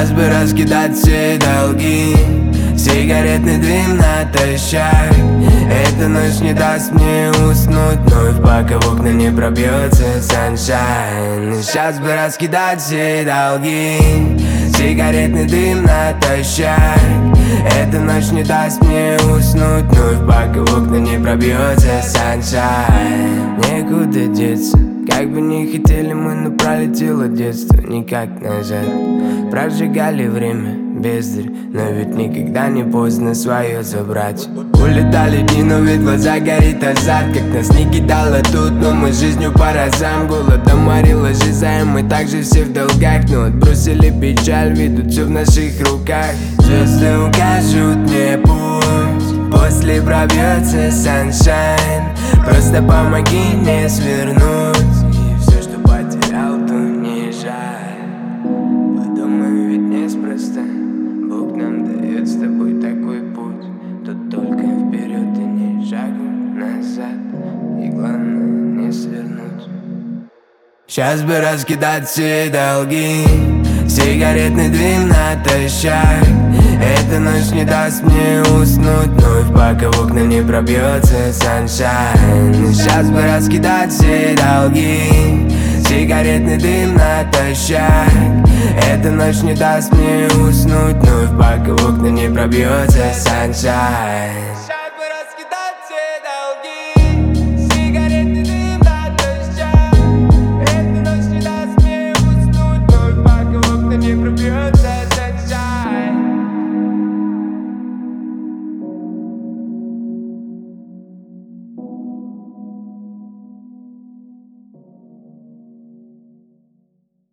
Сейчас бы раскидать все долги, сигаретный дым натощак. Эта ночь не даст мне уснуть, вновь пока в окна не пробьется саншайн. Сейчас бы раскидать все долги, сигаретный дым натощак. Эта ночь не даст мне уснуть, вновь пока в окна не пробьется саншайн. Некуда деться, как бы не хотели мы, но пролетело детство никак назад. Прожигали время, бездарь, но ведь никогда не поздно свое забрать. Улетали дни, но ведь глаза горит азарт. Как нас не кидало тут, но мы жизнью по разам. Голодом морила жизнь, мы также все в долгах. Но отбросили печаль, ведут все в наших руках. Звезды укажут мне путь, после пробьется саншайн. Просто помоги мне свернуть, и все, что потерял, то не жаль. Подумай, ведь неспроста Бог нам дает с тобой такой путь. Тут только вперед и ни шагу назад, и главное не свернуть. Сейчас бы раскидать все долги, сигаретный дым натощак. Эта ночь не даст мне уснуть, вновь пока в окна не пробьется саншайн. Сейчас бы раскидать все долги, сигаретный дым натощак. Эта ночь не даст мне уснуть, вновь пока в окна не пробьется саншайн.